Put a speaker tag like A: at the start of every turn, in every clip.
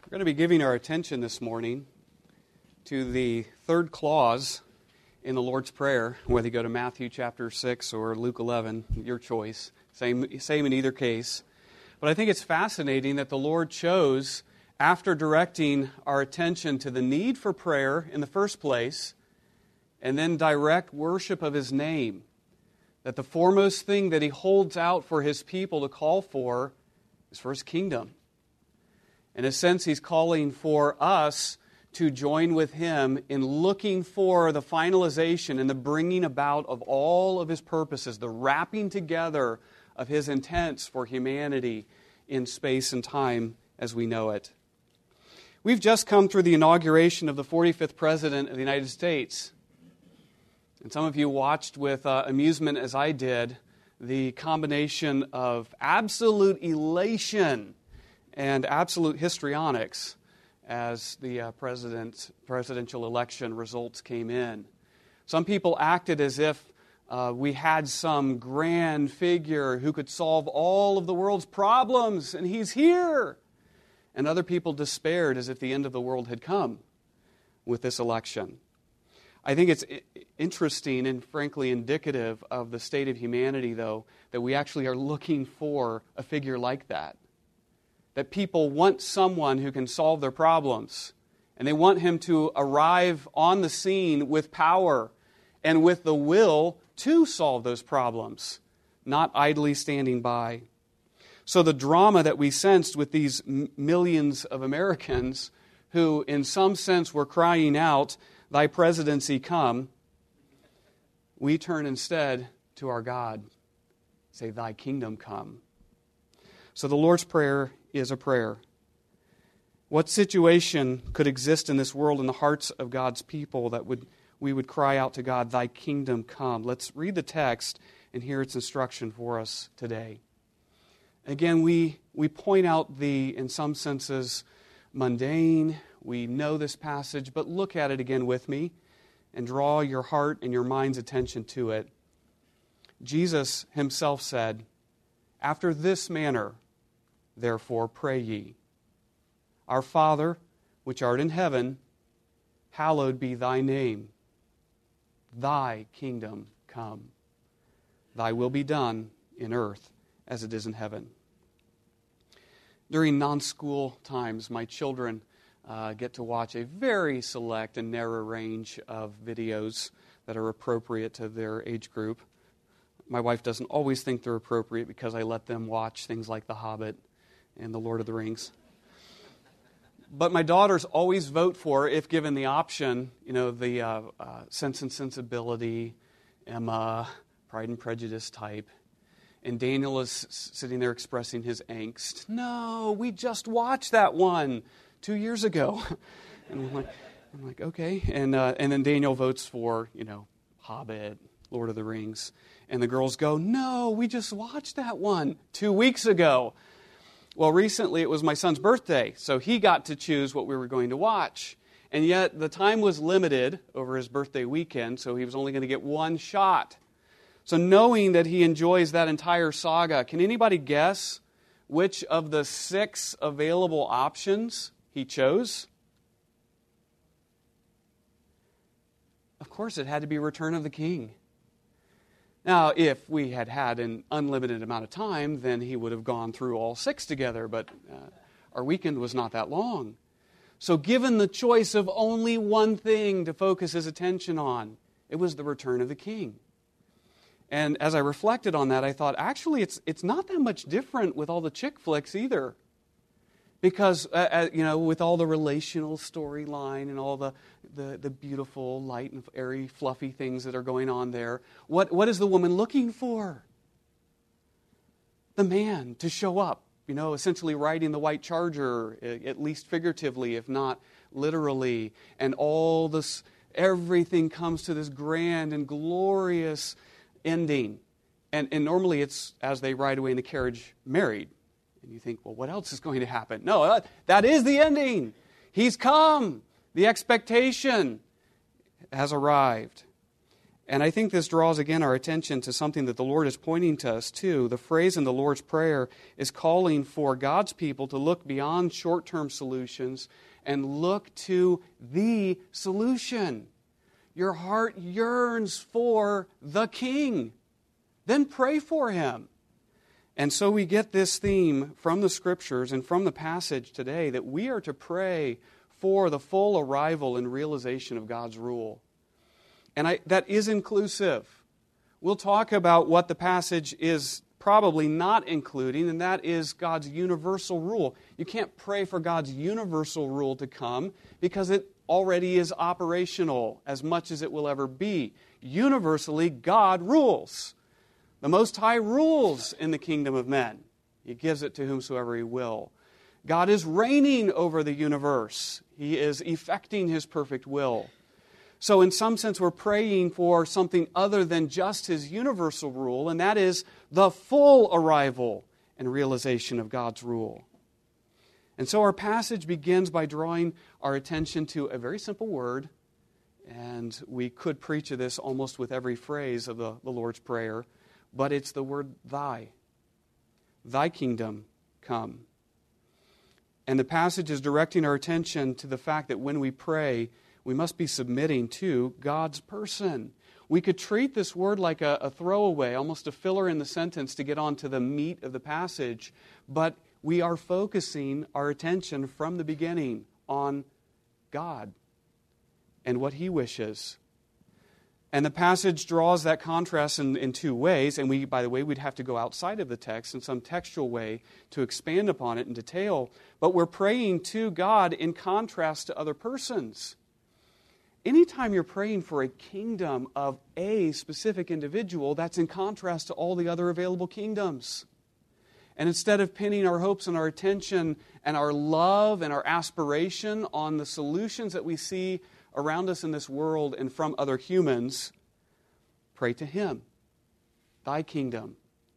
A: We're going to be giving our attention this morning to the third clause in the Lord's Prayer, whether you go to Matthew chapter 6 or Luke 11, your choice. Same in either case. But I think it's fascinating that the Lord chose, after directing our attention to the need for prayer in the first place, and then direct worship of His name, that the foremost thing that He holds out for His people to call for is for His kingdom. In a sense, He's calling for us to join with Him in looking for the finalization and the bringing about of all of His purposes, the wrapping together of His intents for humanity in space and time as we know it. We've just come through the inauguration of the 45th President of the United States. And some of you watched with amusement, as I did, the combination of absolute elation and absolute histrionics as the presidential election results came in. Some people acted as if we had some grand figure who could solve all of the world's problems, and he's here. And other people despaired as if the end of the world had come with this election. I think it's interesting and frankly indicative of the state of humanity, though, that we actually are looking for a figure like that. That people want someone who can solve their problems. And they want him to arrive on the scene with power and with the will to solve those problems, not idly standing by. So the drama that we sensed with these millions of Americans who in some sense were crying out, "Thy presidency come," we turn instead to our God. Say, "Thy kingdom come." So the Lord's Prayer is a prayer. What situation could exist in this world in the hearts of God's people that we would cry out to God, "Thy kingdom come"? Let's read the text and hear its instruction for us today. Again, we point out the, in some senses, mundane. We know this passage, but look at it again with me and draw your heart and your mind's attention to it. Jesus Himself said, "After this manner, therefore pray ye, Our Father, which art in heaven, hallowed be Thy name. Thy kingdom come. Thy will be done in earth as it is in heaven." During non-school times, my children get to watch a very select and narrow range of videos that are appropriate to their age group. My wife doesn't always think they're appropriate because I let them watch things like The Hobbit and The Lord of the Rings. But my daughters always vote for, if given the option, the Sense and Sensibility, Emma, Pride and Prejudice type. And Daniel is sitting there expressing his angst. "No, we just watched that one 2 years ago." And I'm like, okay. And then Daniel votes for, Hobbit, Lord of the Rings. And the girls go, "No, we just watched that one 2 weeks ago." Well, recently it was my son's birthday, so he got to choose what we were going to watch. And yet the time was limited over his birthday weekend, so he was only going to get one shot. So knowing that he enjoys that entire saga, can anybody guess which of the 6 available options he chose? Of course, it had to be Return of the King. Now, if we had had an unlimited amount of time, then he would have gone through all 6 together, but our weekend was not that long. So given the choice of only one thing to focus his attention on, it was the Return of the King. And as I reflected on that, I thought, actually, it's not that much different with all the chick flicks either. Because, with all the relational storyline and all the beautiful, light and airy, fluffy things that are going on there, what is the woman looking for? The man to show up, essentially riding the white charger, at least figuratively, if not literally. And all this, everything comes to this grand and glorious ending. And normally it's as they ride away in the carriage married. And you think, well, what else is going to happen? No, that is the ending. He's come. The expectation has arrived. And I think this draws again our attention to something that the Lord is pointing to us to. The phrase in the Lord's Prayer is calling for God's people to look beyond short-term solutions and look to the solution. Your heart yearns for the King. Then pray for Him. And so we get this theme from the Scriptures and from the passage today that we are to pray for the full arrival and realization of God's rule. And that is inclusive. We'll talk about what the passage is probably not including, and that is God's universal rule. You can't pray for God's universal rule to come because it already is operational as much as it will ever be. Universally, God rules. The Most High rules in the kingdom of men. He gives it to whomsoever He will. God is reigning over the universe. He is effecting His perfect will. So in some sense, we're praying for something other than just His universal rule, and that is the full arrival and realization of God's rule. And so our passage begins by drawing our attention to a very simple word, and we could preach of this almost with every phrase of the Lord's Prayer, but it's the word thy. Thy kingdom come. And the passage is directing our attention to the fact that when we pray, we must be submitting to God's person. We could treat this word like a throwaway, almost a filler in the sentence to get on to the meat of the passage, but we are focusing our attention from the beginning on God and what He wishes. And the passage draws that contrast in two ways, and we'd have to go outside of the text in some textual way to expand upon it in detail, but we're praying to God in contrast to other persons. Anytime you're praying for a kingdom of a specific individual, that's in contrast to all the other available kingdoms. And instead of pinning our hopes and our attention and our love and our aspiration on the solutions that we see around us in this world and from other humans, pray to Him. Thy kingdom,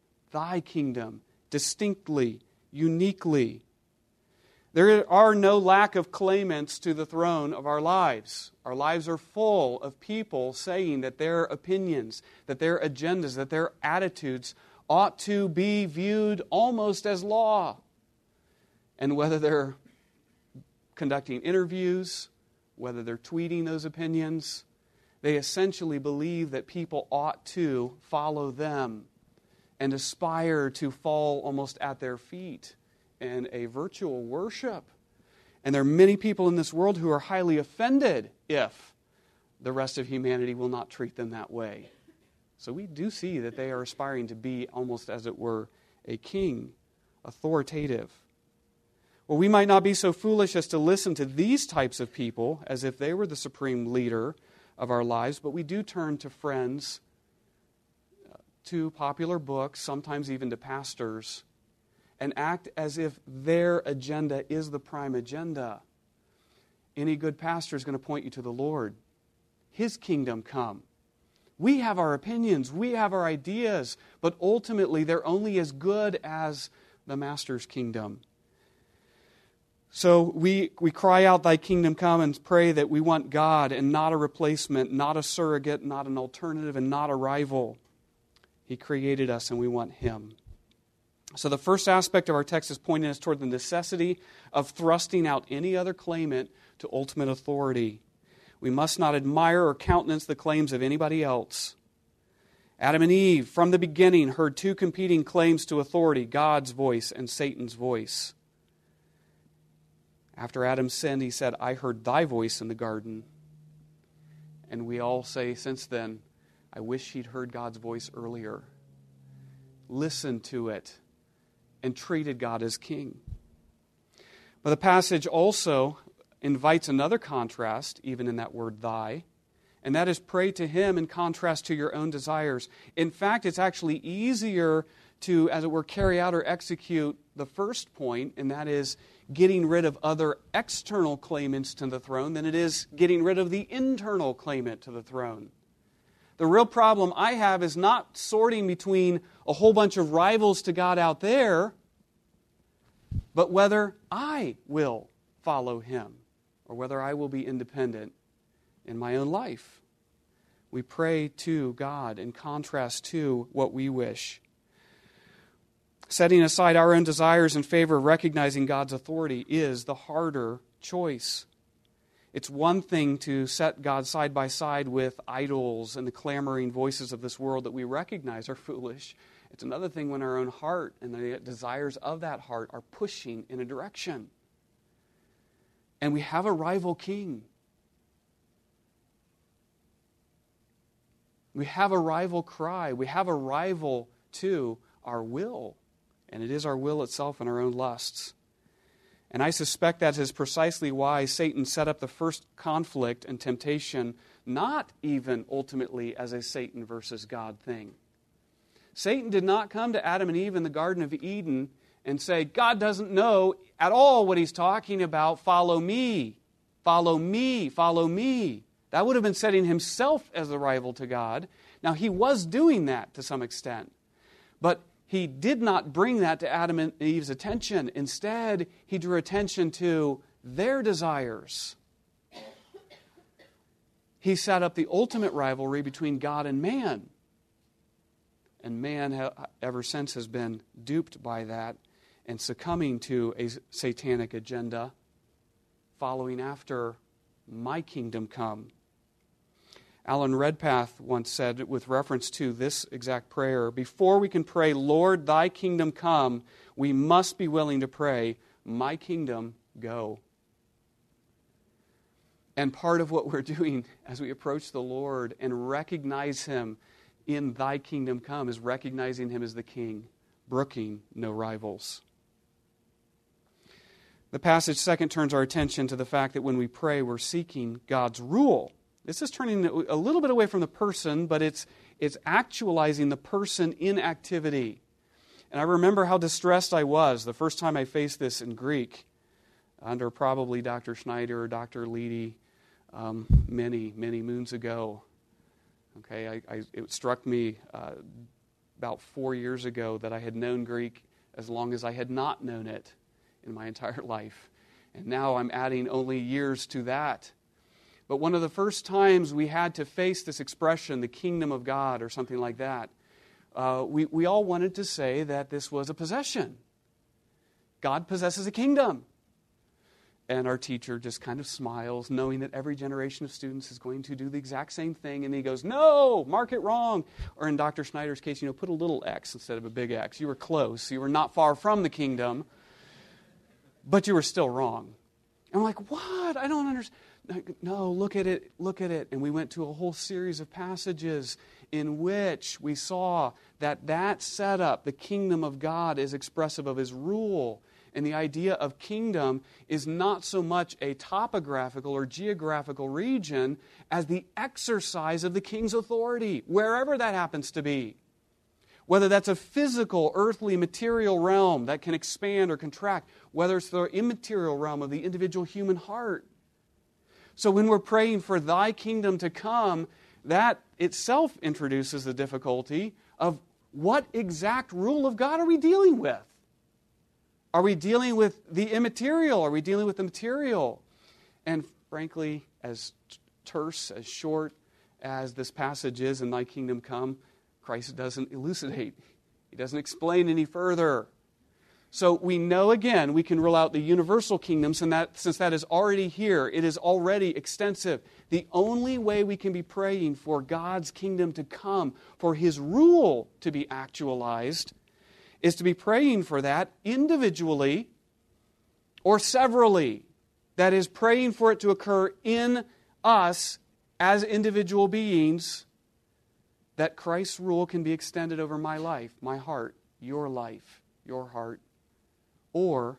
A: distinctly, uniquely. There are no lack of claimants to the throne of our lives. Our lives are full of people saying that their opinions, that their agendas, that their attitudes ought to be viewed almost as law. And whether they're conducting interviews, whether they're tweeting those opinions, they essentially believe that people ought to follow them and aspire to fall almost at their feet in a virtual worship. And there are many people in this world who are highly offended if the rest of humanity will not treat them that way. So we do see that they are aspiring to be almost as it were a king, authoritative. Well, we might not be so foolish as to listen to these types of people as if they were the supreme leader of our lives, but we do turn to friends, to popular books, sometimes even to pastors, and act as if their agenda is the prime agenda. Any good pastor is going to point you to the Lord. His kingdom come. We have our opinions, we have our ideas, but ultimately they're only as good as the Master's kingdom. So we cry out, Thy kingdom come, and pray that we want God and not a replacement, not a surrogate, not an alternative, and not a rival. He created us and we want Him. So the first aspect of our text is pointing us toward the necessity of thrusting out any other claimant to ultimate authority. We must not admire or countenance the claims of anybody else. Adam and Eve, from the beginning, heard two competing claims to authority, God's voice and Satan's voice. After Adam sinned, he said, I heard thy voice in the garden. And we all say since then, I wish he'd heard God's voice earlier. Listened to it and treated God as king. But the passage also invites another contrast, even in that word thy, and that is pray to Him in contrast to your own desires. In fact, it's actually easier to, as it were, carry out or execute the first point, and that is getting rid of other external claimants to the throne than it is getting rid of the internal claimant to the throne. The real problem I have is not sorting between a whole bunch of rivals to God out there, but whether I will follow Him or whether I will be independent in my own life. We pray to God in contrast to what we wish. Setting aside our own desires in favor of recognizing God's authority is the harder choice. It's one thing to set God side by side with idols and the clamoring voices of this world that we recognize are foolish. It's another thing when our own heart and the desires of that heart are pushing in a direction. And we have a rival king. We have a rival cry. We have a rival to our will. And it is our will itself and our own lusts. And I suspect that is precisely why Satan set up the first conflict and temptation, not even ultimately as a Satan versus God thing. Satan did not come to Adam and Eve in the Garden of Eden and say, God doesn't know at all what he's talking about. Follow me, follow me, follow me. That would have been setting himself as the rival to God. Now, he was doing that to some extent. But he did not bring that to Adam and Eve's attention. Instead, he drew attention to their desires. He set up the ultimate rivalry between God and man. And man, ever since, has been duped by that and succumbing to a satanic agenda, following after my kingdom come. Alan Redpath once said, with reference to this exact prayer, before we can pray, Lord, thy kingdom come, we must be willing to pray, my kingdom go. And part of what we're doing as we approach the Lord and recognize him in thy kingdom come is recognizing him as the king, brooking no rivals. The passage second turns our attention to the fact that when we pray, we're seeking God's rule. This is turning a little bit away from the person, but it's actualizing the person in activity. And I remember how distressed I was the first time I faced this in Greek, under probably Dr. Schneider or Dr. Leedy many, many moons ago. Okay, it struck me about 4 years ago that I had known Greek as long as I had not known it in my entire life. And now I'm adding only years to that. But one of the first times we had to face this expression, the kingdom of God or something like that, we all wanted to say that this was a possession. God possesses a kingdom. And our teacher just kind of smiles, knowing that every generation of students is going to do the exact same thing. And he goes, no, mark it wrong. Or in Dr. Schneider's case, put a little X instead of a big X. You were close. You were not far from the kingdom, but you were still wrong. And I'm like, what? I don't understand. No, look at it, look at it. And we went to a whole series of passages in which we saw that setup, the kingdom of God, is expressive of his rule. And the idea of kingdom is not so much a topographical or geographical region as the exercise of the king's authority, wherever that happens to be. Whether that's a physical, earthly, material realm that can expand or contract, whether it's the immaterial realm of the individual human heart. So when we're praying for thy kingdom to come, that itself introduces the difficulty of what exact rule of God are we dealing with? Are we dealing with the immaterial? Are we dealing with the material? And frankly, as terse, as short as this passage is, in thy kingdom come, Christ doesn't elucidate. He doesn't explain any further. So we know, again, we can rule out the universal kingdoms, and since that is already here, it is already extensive. The only way we can be praying for God's kingdom to come, for his rule to be actualized, is to be praying for that individually or severally. That is, praying for it to occur in us as individual beings, that Christ's rule can be extended over my life, my heart, your life, your heart, or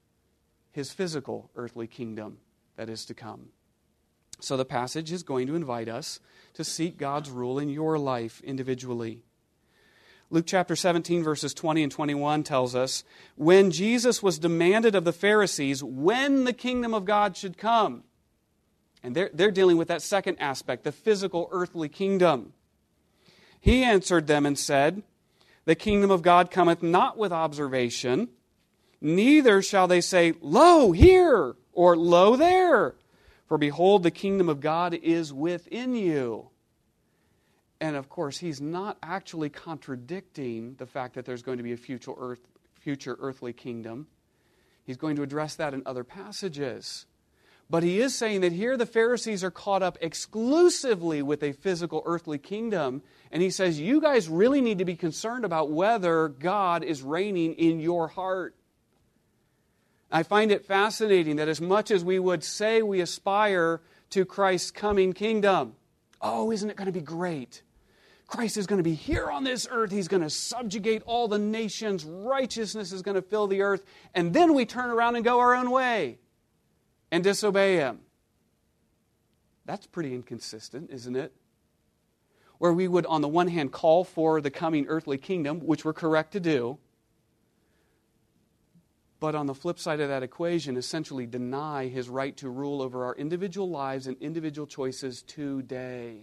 A: his physical earthly kingdom that is to come. So the passage is going to invite us to seek God's rule in your life individually. Luke chapter 17, verses 20 and 21 tells us, when Jesus was demanded of the Pharisees when the kingdom of God should come, and they're dealing with that second aspect, the physical earthly kingdom. He answered them and said, the kingdom of God cometh not with observation, neither shall they say, lo, here, or lo, there. For behold, the kingdom of God is within you. And of course, he's not actually contradicting the fact that there's going to be a future earthly kingdom. He's going to address that in other passages. But he is saying that here the Pharisees are caught up exclusively with a physical earthly kingdom. And he says, you guys really need to be concerned about whether God is reigning in your heart. I find it fascinating that as much as we would say we aspire to Christ's coming kingdom, oh, isn't it going to be great? Christ is going to be here on this earth. He's going to subjugate all the nations. Righteousness is going to fill the earth. And then we turn around and go our own way and disobey Him. That's pretty inconsistent, isn't it? Where we would, on the one hand, call for the coming earthly kingdom, which we're correct to do, but on the flip side of that equation, essentially deny His right to rule over our individual lives and individual choices today.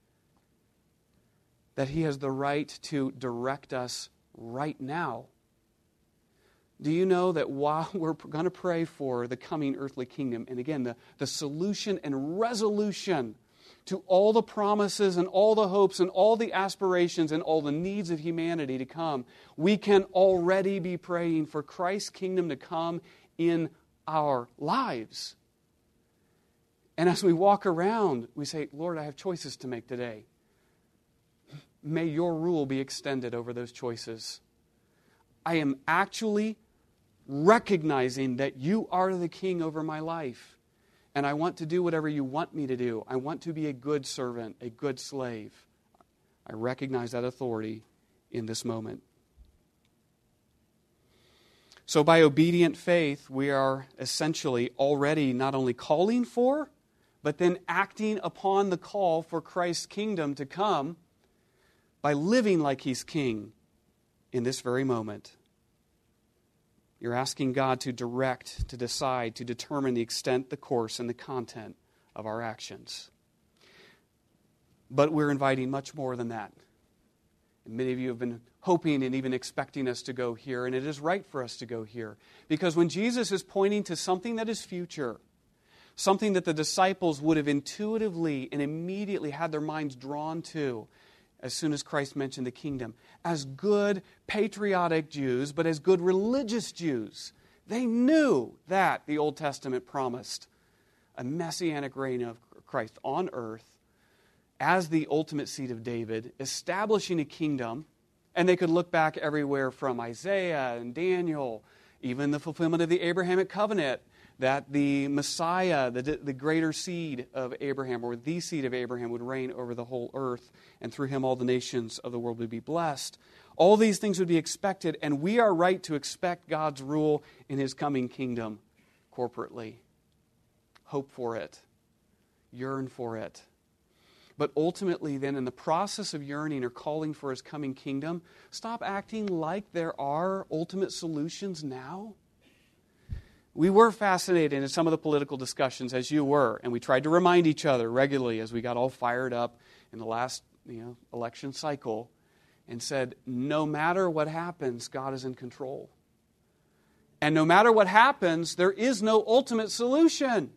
A: That He has the right to direct us right now. Do you know that while we're going to pray for the coming earthly kingdom, and again, the solution and resolution to all the promises and all the hopes and all the aspirations and all the needs of humanity to come, we can already be praying for Christ's kingdom to come in our lives. And as we walk around, we say, Lord, I have choices to make today. May your rule be extended over those choices. I am actually recognizing that you are the king over my life. And I want to do whatever you want me to do. I want to be a good servant, a good slave. I recognize that authority in this moment. So by obedient faith, we are essentially already not only calling for, but then acting upon the call for Christ's kingdom to come by living like He's king in this very moment. You're asking God to direct, to decide, to determine the extent, the course, and the content of our actions. But we're inviting much more than that. And many of you have been hoping and even expecting us to go here, and it is right for us to go here. Because when Jesus is pointing to something that is future, something that the disciples would have intuitively and immediately had their minds drawn to, as soon as Christ mentioned the kingdom, as good patriotic Jews, but as good religious Jews, they knew that the Old Testament promised a messianic reign of Christ on earth as the ultimate seed of David, establishing a kingdom, and they could look back everywhere from Isaiah and Daniel, even the fulfillment of the Abrahamic covenant, that the Messiah, the greater seed of Abraham, or the seed of Abraham, would reign over the whole earth, and through him all the nations of the world would be blessed. All these things would be expected, and we are right to expect God's rule in His coming kingdom corporately. Hope for it. Yearn for it. But ultimately then, in the process of yearning or calling for His coming kingdom, stop acting like there are ultimate solutions now. We were fascinated in some of the political discussions, as you were, and we tried to remind each other regularly as we got all fired up in the last election cycle, and said, no matter what happens, God is in control. And no matter what happens, there is no ultimate solution.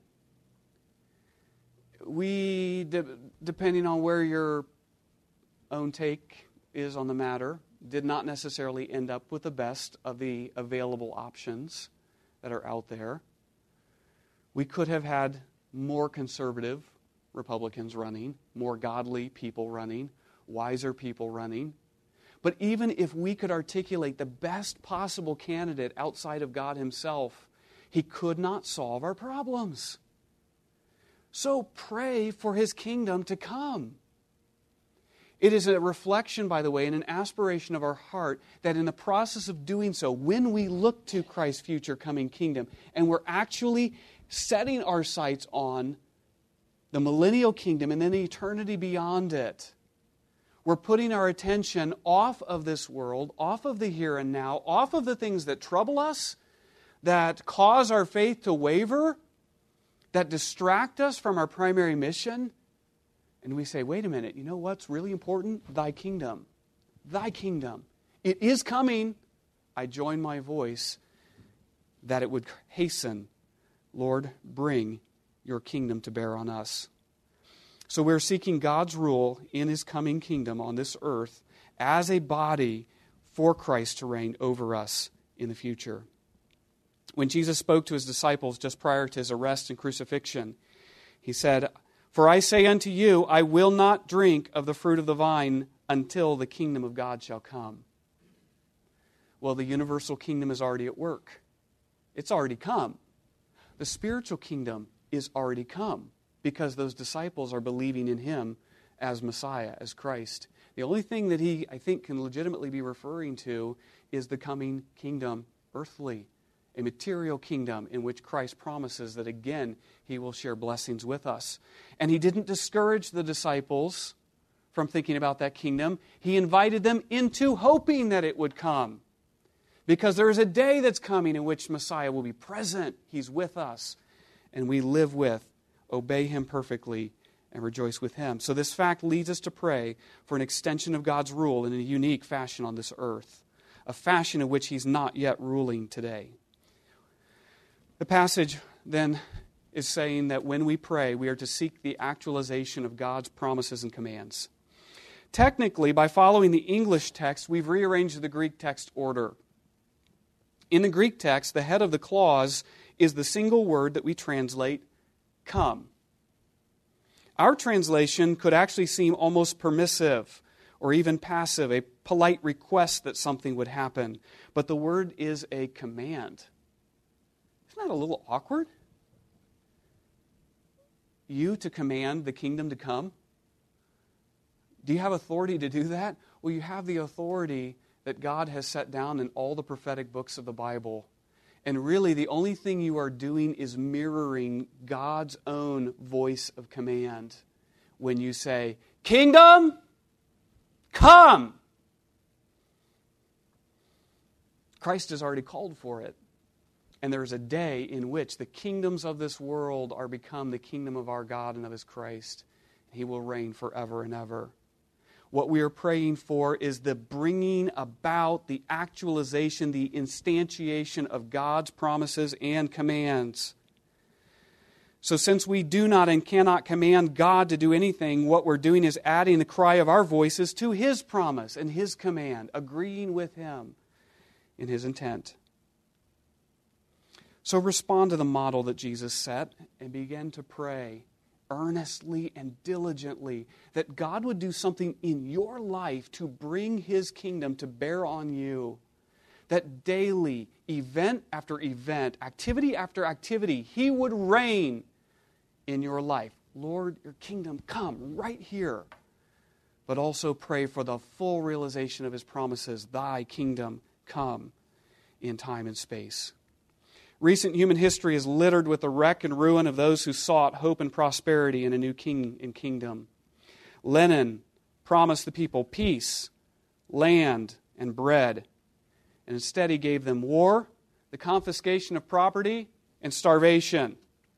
A: We, depending on where your own take is on the matter, did not necessarily end up with the best of the available options that are out there. We could have had more conservative Republicans running, more godly people running, wiser people running. But even if we could articulate the best possible candidate outside of God Himself, He could not solve our problems. So pray for His kingdom to come. It is a reflection, by the way, and an aspiration of our heart that in the process of doing so, when we look to Christ's future coming kingdom, and we're actually setting our sights on the millennial kingdom and then the eternity beyond it, we're putting our attention off of this world, off of the here and now, off of the things that trouble us, that cause our faith to waver, that distract us from our primary mission. And we say, wait a minute, you know what's really important? Thy kingdom. Thy kingdom. It is coming. I join my voice that it would hasten. Lord, bring your kingdom to bear on us. So we're seeking God's rule in His coming kingdom on this earth as a body for Christ to reign over us in the future. When Jesus spoke to His disciples just prior to His arrest and crucifixion, He said, "For I say unto you, I will not drink of the fruit of the vine until the kingdom of God shall come." Well, the universal kingdom is already at work. It's already come. The spiritual kingdom is already come because those disciples are believing in Him as Messiah, as Christ. The only thing that He, I think, can legitimately be referring to is the coming kingdom, earthly, a material kingdom in which Christ promises that again He will share blessings with us. And He didn't discourage the disciples from thinking about that kingdom. He invited them into hoping that it would come. Because there is a day that's coming in which Messiah will be present. He's with us. And we live with, obey Him perfectly, and rejoice with Him. So this fact leads us to pray for an extension of God's rule in a unique fashion on this earth. A fashion in which He's not yet ruling today. The passage then is saying that when we pray, we are to seek the actualization of God's promises and commands. Technically, by following the English text, we've rearranged the Greek text order. In the Greek text, the head of the clause is the single word that we translate, come. Our translation could actually seem almost permissive or even passive, a polite request that something would happen. But the word is a command. Isn't that a little awkward? You to command the kingdom to come? Do you have authority to do that? Well, you have the authority that God has set down in all the prophetic books of the Bible. And really, the only thing you are doing is mirroring God's own voice of command when you say, "Kingdom, come!" Christ has already called for it. And there is a day in which the kingdoms of this world are become the kingdom of our God and of His Christ. He will reign forever and ever. What we are praying for is the bringing about, the actualization, the instantiation of God's promises and commands. So since we do not and cannot command God to do anything, what we're doing is adding the cry of our voices to His promise and His command, agreeing with Him in His intent. So respond to the model that Jesus set and begin to pray earnestly and diligently that God would do something in your life to bring His kingdom to bear on you. That daily, event after event, activity after activity, He would reign in your life. Lord, your kingdom come right here. But also pray for the full realization of His promises. Thy kingdom come in time and space. Recent human history is littered with the wreck and ruin of those who sought hope and prosperity in a new king and kingdom. Lenin promised the people peace, land, and bread. And instead he gave them war, the confiscation of property, and starvation.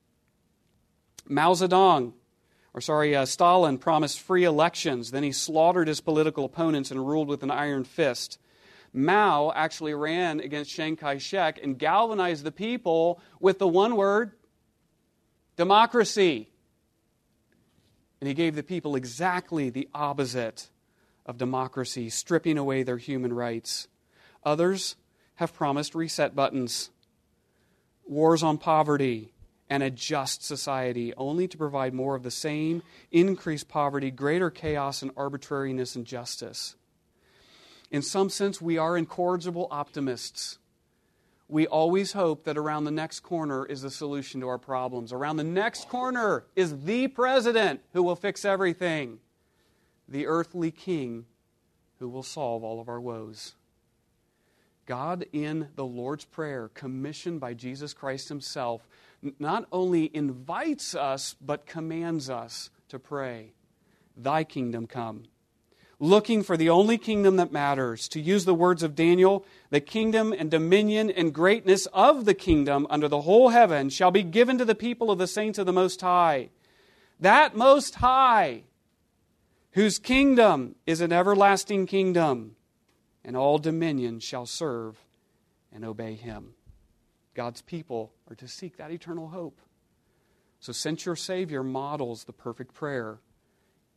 A: Stalin promised free elections. Then he slaughtered his political opponents and ruled with an iron fist. Mao actually ran against Chiang Kai-shek and galvanized the people with the one word, democracy. And he gave the people exactly the opposite of democracy, stripping away their human rights. Others have promised reset buttons, wars on poverty, and a just society, only to provide more of the same, increased poverty, greater chaos and arbitrariness and justice. In some sense, we are incorrigible optimists. We always hope that around the next corner is the solution to our problems. Around the next corner is the president who will fix everything. The earthly king who will solve all of our woes. God, in the Lord's Prayer, commissioned by Jesus Christ Himself, not only invites us, but commands us to pray, Thy kingdom come. Looking for the only kingdom that matters. To use the words of Daniel, the kingdom and dominion and greatness of the kingdom under the whole heaven shall be given to the people of the saints of the Most High. That Most High, whose kingdom is an everlasting kingdom, and all dominion shall serve and obey Him. God's people are to seek that eternal hope. So since your Savior models the perfect prayer,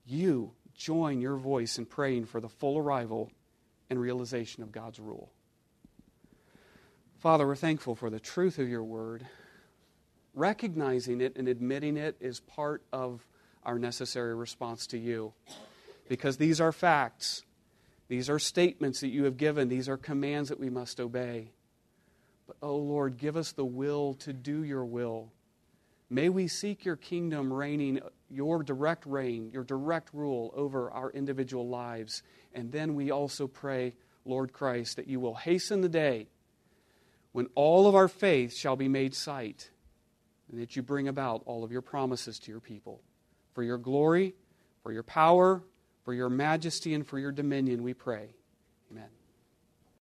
A: you join your voice in praying for the full arrival and realization of God's rule. Father, we're thankful for the truth of your word. Recognizing it and admitting it is part of our necessary response to you. Because these are facts. These are statements that you have given. These are commands that we must obey. But, oh Lord, give us the will to do your will. May we seek your kingdom reigning, your direct reign, your direct rule over our individual lives. And then we also pray, Lord Christ, that you will hasten the day when all of our faith shall be made sight, and that you bring about all of your promises to your people. For your glory, for your power, for your majesty, and for your dominion, we pray. Amen.